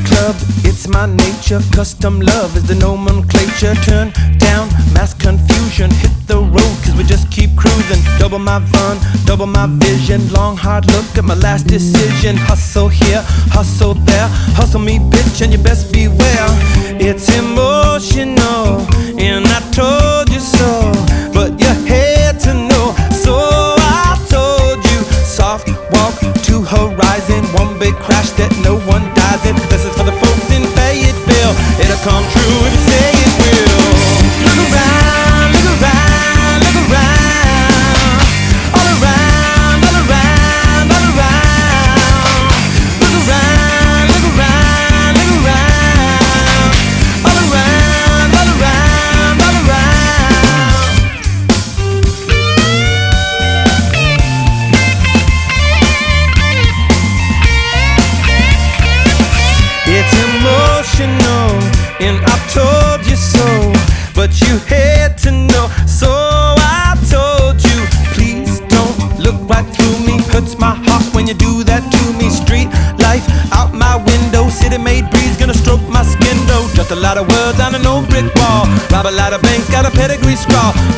club, it's my nature. Custom love is the nomenclature. Turn down mass confusion, hit the road cause we just keep cruising. Double my fun, double my vision. Long hard look at my last decision. Hustle here, hustle there, hustle me bitch and you best beware. It's emotional and I told you so, but you had to know, so I told you. Soft walk to horizon, one big crash that no one dies in. This is for the folks in Fayetteville, it'll come true if you say it will. Look around, look around, look around. All around, all around, all around. Look around, look around, look around. All around, all around, all around. It's emotional, and I told you so, but you had to know, so I told you. Please don't look right through me, hurts my heart when you do that to me. Street life out my window, city made breeze gonna stroke my skin though. Just a lot of words on an old brick wall, rob a lot of banks, got a pedigree scrawl.